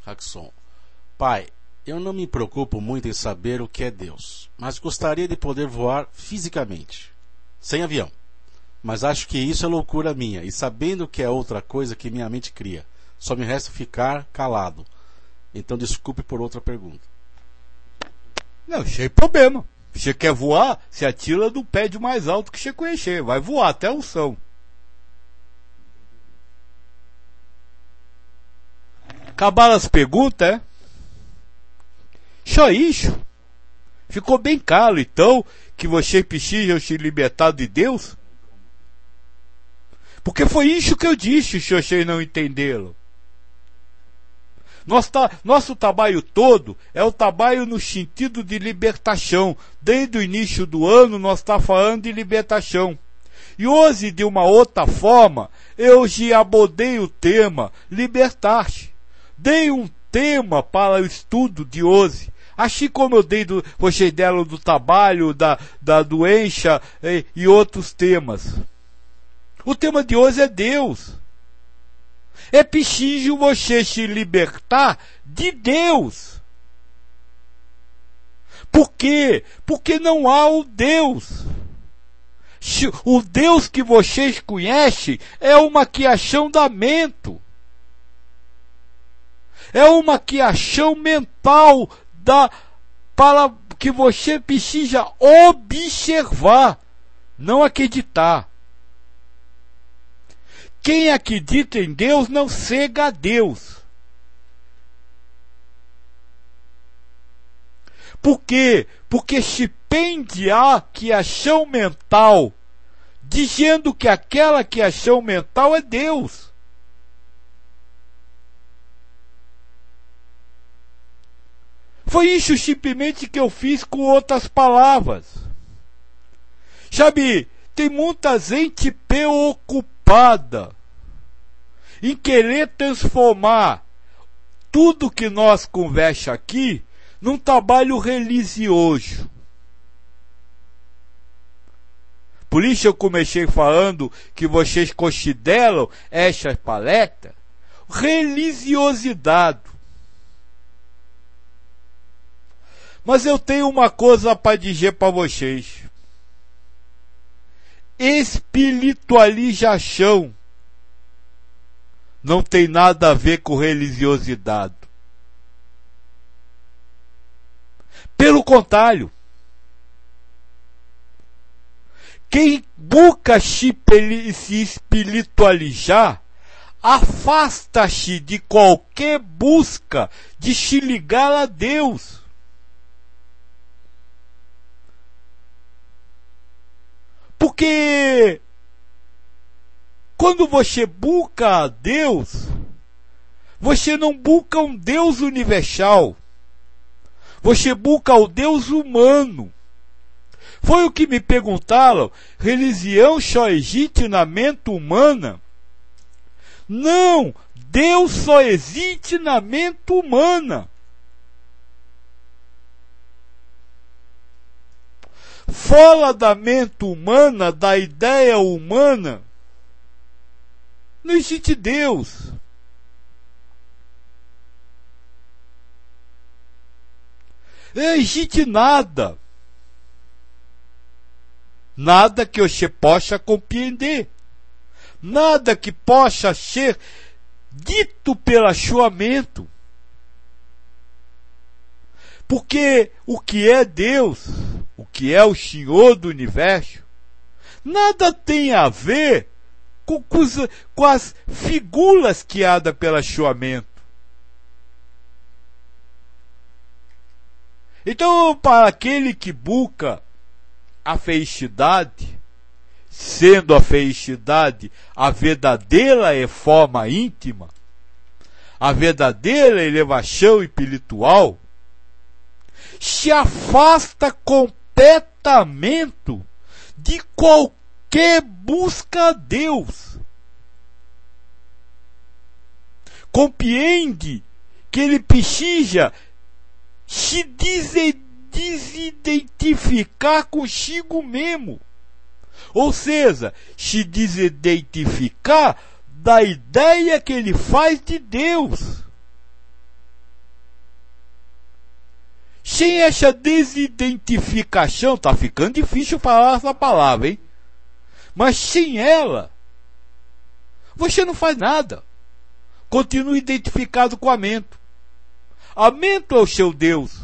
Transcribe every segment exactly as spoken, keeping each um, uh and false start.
Hackson. Pai, eu não me preocupo muito em saber o que é Deus, mas gostaria de poder voar fisicamente, sem avião. Mas acho que isso é loucura minha, e sabendo que é outra coisa que minha mente cria, só me resta ficar calado. Então desculpe por outra pergunta. Não, sem problema. Você quer voar, se atira do prédio mais alto que você conhecer. Vai voar até o céu. Acabaram as perguntas, é? Só isso. Ficou bem claro, então, que você precisa se libertar de Deus? Porque foi isso que eu disse, se vocês não entenderam. Nosso, nosso trabalho todo é o trabalho no sentido de libertação. Desde o início do ano nós estamos falando de libertação. E hoje, de uma outra forma, eu já abordei o tema libertar-se. Dei um tema para o estudo de hoje. Assim como eu dei do, vocês deram do trabalho, da, da doença e, e outros temas. O tema de hoje é Deus. É preciso você se libertar de Deus. Por quê? Porque não há o Deus. O Deus que vocês conhecem é uma criação da mente. É uma criação mental da, para que você precisa observar, não acreditar. Quem acredita em Deus não cega a Deus. Por quê? Porque se pende a criação mental, dizendo que aquela criação mental é Deus. Foi isso simplesmente que eu fiz com outras palavras. Sabe, tem muita gente preocupada em querer transformar tudo que nós conversa aqui num trabalho religioso. Por isso eu comecei falando que vocês consideram essa palestra religiosidade. Mas eu tenho uma coisa para dizer para vocês. Espiritualização não tem nada a ver com religiosidade. Pelo contrário, quem busca se espiritualizar afasta-se de qualquer busca de se ligar a Deus. Porque quando você busca a Deus, você não busca um Deus universal. Você busca o Deus humano. Foi o que me perguntaram, religião só existe na mente humana? Não, Deus só existe na mente humana. Fora da mente humana, da ideia humana, não existe Deus. Não existe nada. Nada que você possa compreender. Nada que possa ser dito pela sua mente. Porque o que é Deus, o que é o Senhor do Universo, nada tem a ver com, com as figuras criadas pela sua mente. Então, para aquele que busca a felicidade, sendo a felicidade a verdadeira reforma íntima, a verdadeira elevação espiritual, se afasta completamente de qualquer busca a Deus. Compreende que ele precisa se desidentificar consigo mesmo. Ou seja, se desidentificar da ideia que ele faz de Deus. Sem essa desidentificação, tá ficando difícil falar essa palavra, hein? Mas sem ela, você não faz nada. Continua identificado com a mente. A mente é o seu Deus.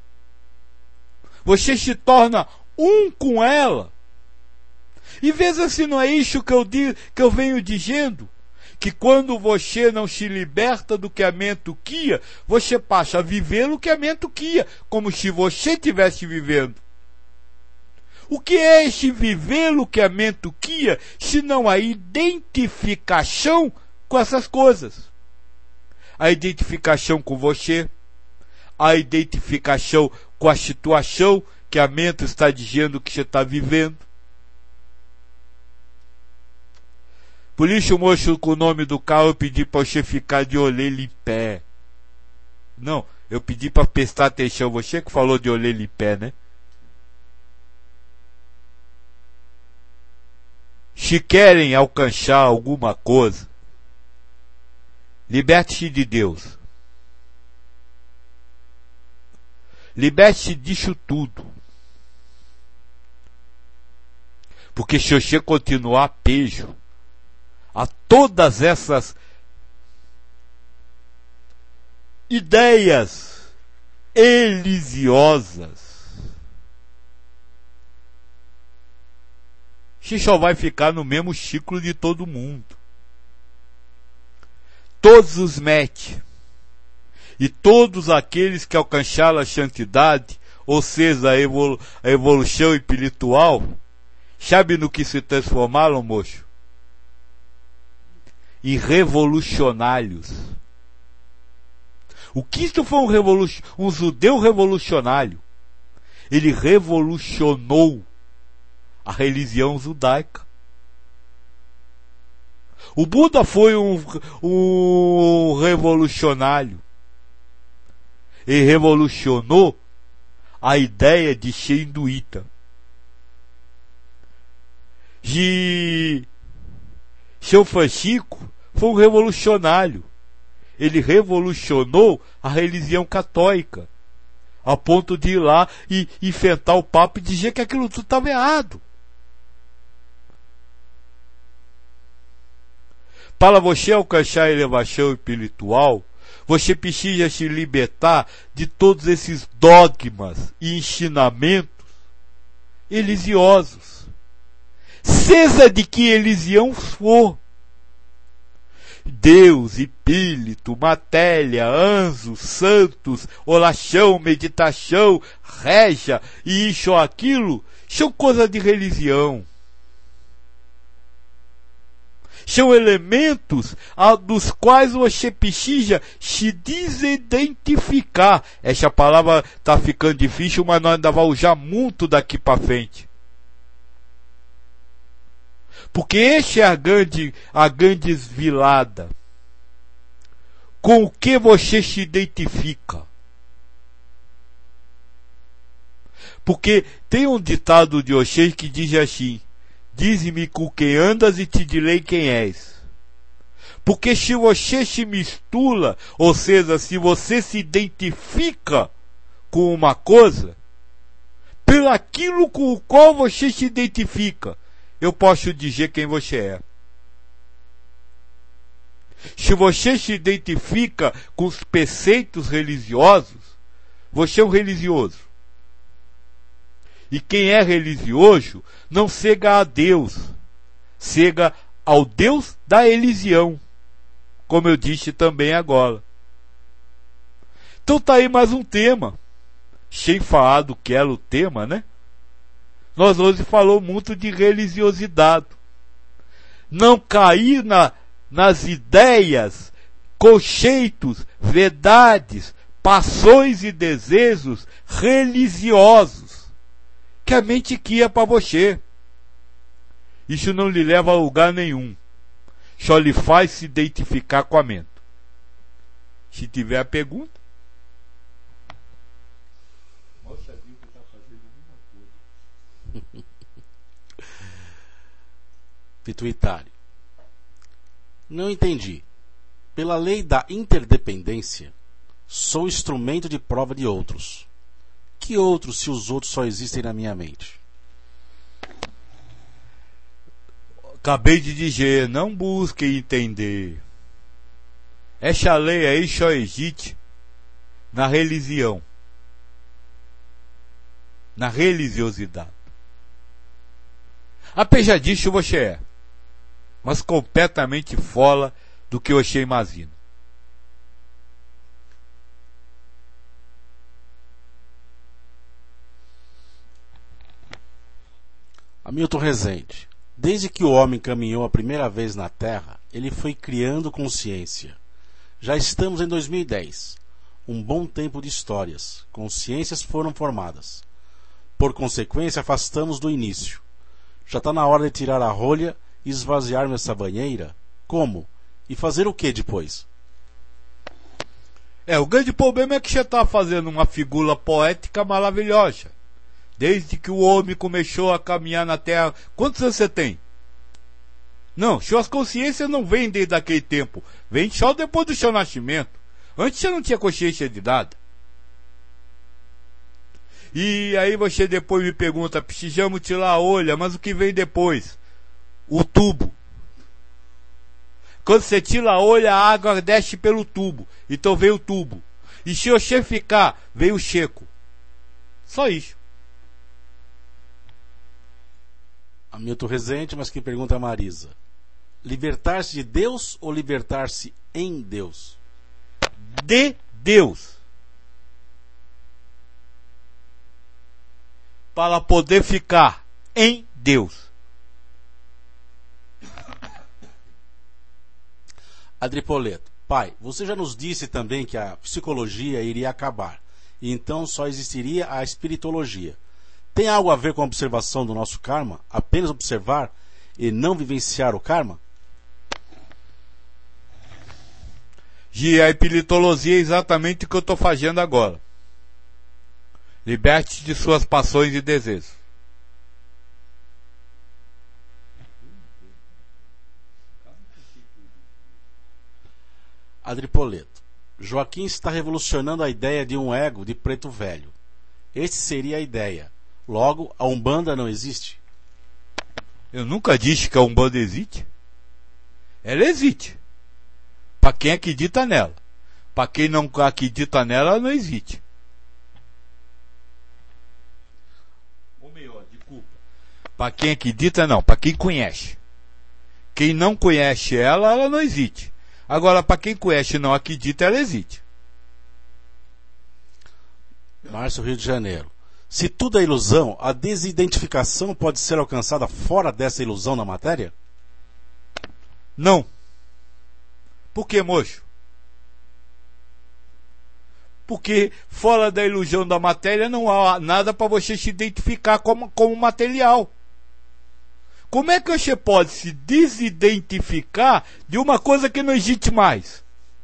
Você se torna um com ela. E veja se não é isso que eu, digo, que eu venho dizendo. Que quando você não se liberta do que a mente quia, você passa a viver o que a mente quia, como se você estivesse vivendo. O que é esse viver o que a mente quia, se não a identificação com essas coisas? A identificação com você, a identificação com a situação que a mente está dizendo que você está vivendo. Por isso, moço, com o nome do carro, eu pedi para você ficar de orelha em pé. Não, eu pedi para prestar atenção. Você que falou de orelha em pé, né? Se querem alcançar alguma coisa, liberte-se de Deus. Liberte-se disso tudo. Porque se você continuar pejo a todas essas ideias elisiosas, você só vai ficar no mesmo ciclo de todo mundo. Todos os mete e todos aqueles que alcançaram a santidade, ou seja, a, evolu a evolução espiritual, sabe no que se transformaram, moço? Em revolucionários. O Cristo foi um, revolu um judeu revolucionário. Ele revolucionou a religião judaica. O Buda foi um, um revolucionário. Ele revolucionou a ideia de ser hinduíta. De São Francisco foi um revolucionário. Ele revolucionou a religião católica, a ponto de ir lá e enfrentar o Papa e dizer que aquilo tudo estava errado. Para você alcançar a elevação espiritual, você precisa se libertar de todos esses dogmas e ensinamentos religiosos. Seja de que religião for. Deus, espírito, matéria, anjos, santos, oração, meditação, reja e isso ou aquilo, são coisas de religião. São elementos a, dos quais você precisa se desidentificar. Essa palavra está ficando difícil, mas nós ainda vamos usar muito daqui para frente. Porque essa é a grande, a grande esvilada. Com o que você se identifica. Porque tem um ditado de Oxê que diz assim: dize-me com quem andas e te direi quem és. Porque se você se mistura, ou seja, se você se identifica com uma coisa, pelo aquilo com o qual você se identifica, eu posso dizer quem você é. Se você se identifica com os preceitos religiosos, você é um religioso. E quem é religioso não cega a Deus, cega ao Deus da religião, como eu disse também agora. Então tá aí mais um tema, sem falar do que era o tema, né? Nós hoje falamos muito de religiosidade. Não cair na, nas ideias, conceitos, verdades, paixões e desejos religiosos que a mente cria para você. Isso não lhe leva a lugar nenhum. Só lhe faz se identificar com a mente. Se tiver a pergunta. Pituitário. Não entendi. Pela lei da interdependência, sou instrumento de prova de outros. Que outros, se os outros só existem na minha mente? Acabei de dizer, não busque entender. Esta lei aí só existe na religião, na religiosidade. Apesar disso você é, mas completamente fora do que você imagina. Hamilton Rezende. Desde que o homem caminhou a primeira vez na Terra, ele foi criando consciência. Já estamos em dois mil e dez. Um bom tempo de histórias. Consciências foram formadas. Por consequência, afastamos do início. Já está na hora de tirar a rolha e esvaziar essa banheira? Como? E fazer o que depois? É, o grande problema é que você está fazendo uma figura poética maravilhosa. Desde que o homem começou a caminhar na Terra. Quantos anos você tem? Não, suas consciências não vêm desde aquele tempo. Vem só depois do seu nascimento. Antes você não tinha consciência de nada. E aí você depois me pergunta, precisamos tirar a olha, mas o que vem depois? O tubo. Quando você tira a olha, a água desce pelo tubo. Então vem o tubo. E se você ficar, vem o checo. Só isso. Hamilton Rezende, mas quem pergunta é a Marisa. Libertar-se de Deus ou libertar-se em Deus? De Deus. Para poder ficar em Deus. Adripoleto. Pai, você já nos disse também que a psicologia iria acabar. E então só existiria a espiritologia. Tem algo a ver com a observação do nosso karma? Apenas observar e não vivenciar o karma? E a espiritologia é exatamente o que eu estou fazendo agora. Liberte-se de suas paixões e desejos. Adripoleto. Joaquim está revolucionando a ideia de um ego de preto velho. Esta seria a ideia. Logo, a Umbanda não existe? Eu nunca disse que a Umbanda existe. Ela existe. Para quem acredita nela. Para quem não acredita nela, ela não existe. Ou melhor, desculpa. Para quem acredita, não. Para quem conhece. Quem não conhece ela, ela não existe. Agora, para quem conhece e não acredita, ela existe. Márcio, Rio de Janeiro. Se tudo é ilusão, a desidentificação pode ser alcançada fora dessa ilusão da matéria? Não. Por que, moço? Porque fora da ilusão da matéria não há nada para você se identificar como, como material. Como é que você pode se desidentificar de uma coisa que não existe mais?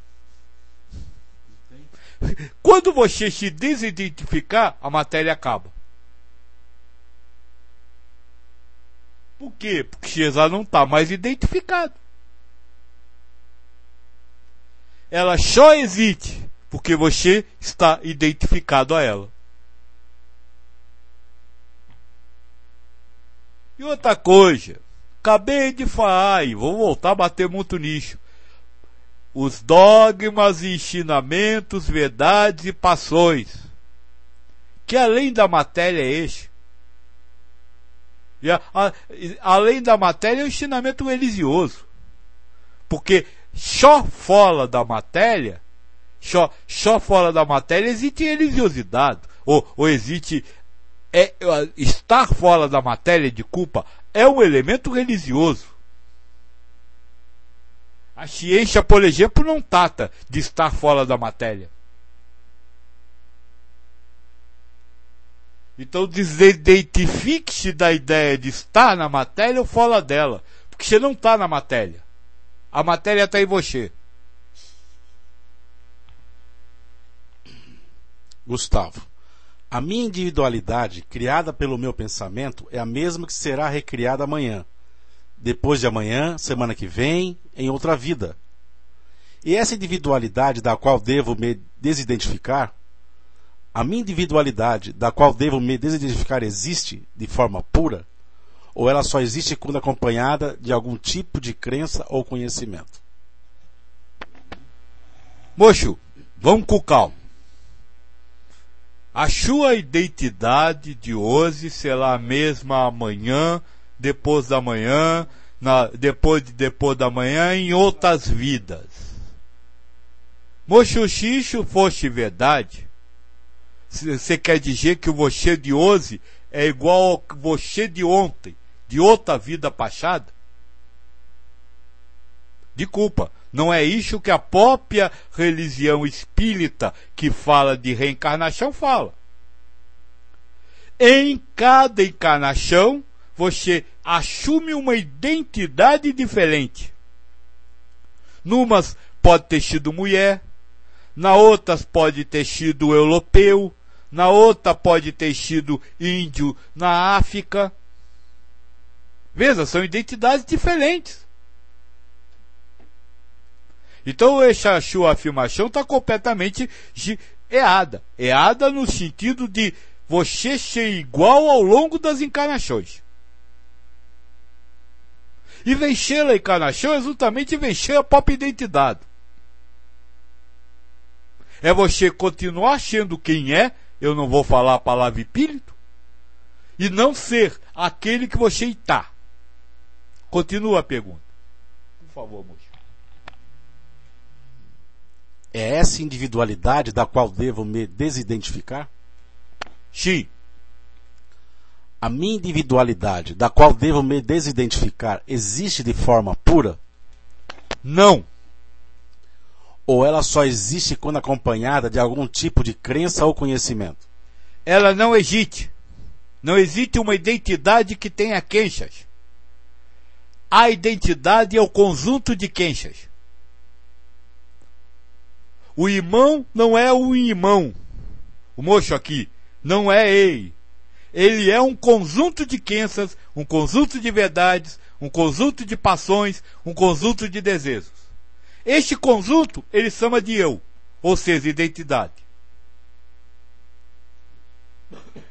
Quando você se desidentificar, a matéria acaba. Por quê? Porque você já não está mais identificado. Ela só existe porque você está identificado a ela. E outra coisa, acabei de falar e vou voltar a bater muito nisso. Os dogmas e ensinamentos, verdades e paixões, que além da matéria é este. E a, a, além da matéria é o ensinamento religioso. Porque só fora da matéria, só, só fora da matéria existe religiosidade. Ou, ou existe... É, estar fora da matéria de culpa é um elemento religioso. A ciência, por exemplo, não trata de estar fora da matéria. Então desidentifique-se da ideia de estar na matéria ou fora dela. Porque você não está na matéria. A matéria está em você. Gustavo. A minha individualidade, criada pelo meu pensamento, é a mesma que será recriada amanhã, depois de amanhã, semana que vem, em outra vida. E essa individualidade da qual devo me desidentificar, A minha individualidade, da qual devo me desidentificar, existe de forma pura? Ou ela só existe quando acompanhada de algum tipo de crença ou conhecimento? Mocho, vamos com calma. A sua identidade de hoje será a mesma amanhã, depois da manhã, na, depois de depois da manhã, em outras vidas. Mocho, se isso fosse verdade, você quer dizer que o você de hoje é igual ao você de ontem, de outra vida passada? Desculpa, não é isso que a própria religião espírita, que fala de reencarnação, fala. Em cada encarnação, você assume uma identidade diferente. Numas pode ter sido mulher, na outras pode ter sido europeu, na outra pode ter sido índio na África. Veja, são identidades diferentes. Então essa sua afirmação está completamente errada. Errada no sentido de você ser igual ao longo das encarnações. E vencer a encarnação é justamente vencer a própria identidade. É você continuar sendo quem é, eu não vou falar a palavra espírito, e não ser aquele que você está. Continua a pergunta. Por favor, moço. É essa individualidade da qual devo me desidentificar? Sim. A minha individualidade da qual devo me desidentificar existe de forma pura? Não. Ou ela só existe quando acompanhada de algum tipo de crença ou conhecimento? Ela não existe. Não existe uma identidade que tenha queixas. A identidade é o conjunto de queixas. O irmão não é o irmão. O moço aqui não é ele. Ele é um conjunto de crenças, um conjunto de verdades, um conjunto de paixões, um conjunto de desejos. Este conjunto ele chama de eu, ou seja, identidade.